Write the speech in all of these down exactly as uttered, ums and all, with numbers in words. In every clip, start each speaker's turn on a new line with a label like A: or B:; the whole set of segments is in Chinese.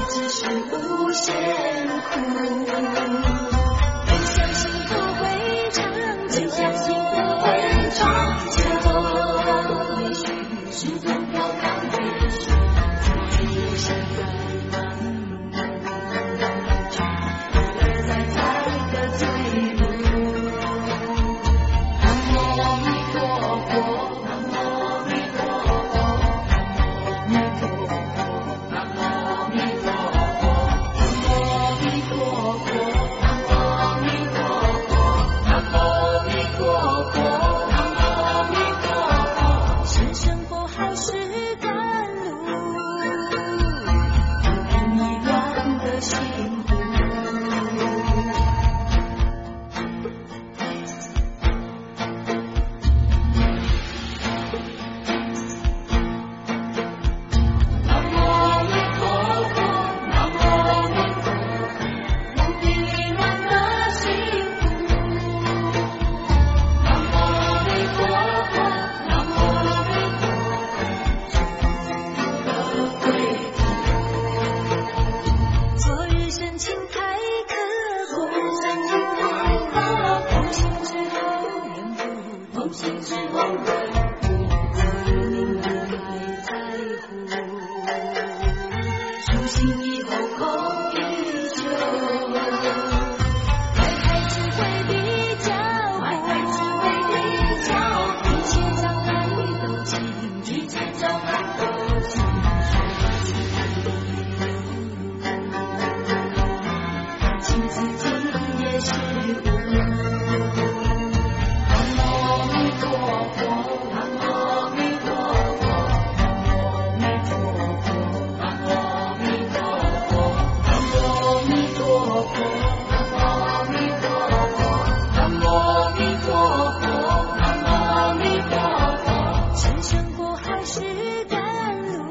A: 只是无限苦。不相信不会长，只相信不会长久。也许是总要看结束，只是在忙碌，而在在的退路。南无阿弥陀佛，南无阿弥陀佛，南无阿弥陀佛，南无阿弥陀佛，南无阿弥陀佛，南无阿弥陀佛，南无阿弥陀佛，南无阿弥陀佛。生生不好是甘露，不遗忘的幸福。南无阿弥陀佛，南无阿弥陀佛，不遗忘的幸福。南无阿弥陀佛，南无阿弥陀佛，的归途。昨日深情太刻骨，同行之后缘不同，行之后缘不同，明了还在乎。苏醒以后空依旧，徘徊只会比较，徘徊只会比较，一切障碍都清，一切障碍都清。情自己也是无。南无阿弥陀佛，南无阿弥陀佛，南无阿弥陀佛，南无阿弥陀佛，南无阿弥陀佛，南无阿弥陀佛，南无阿弥陀佛。生生不好是甘露，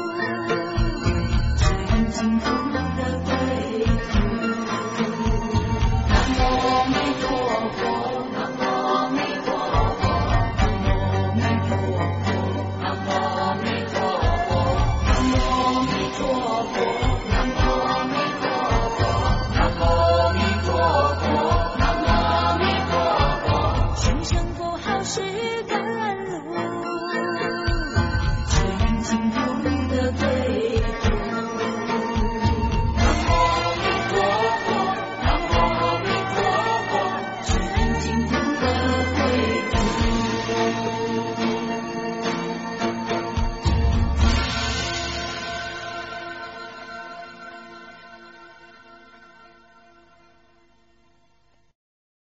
A: 指引幸福的归途。南无阿弥陀佛，南无阿弥陀佛，南无阿弥陀佛，南无阿弥陀佛，南无阿弥陀佛，南无阿弥陀佛，南无阿弥陀佛。生生不好是甘露，指引幸福的归途。南无阿弥陀佛，南无阿弥陀佛，指引幸福的归途。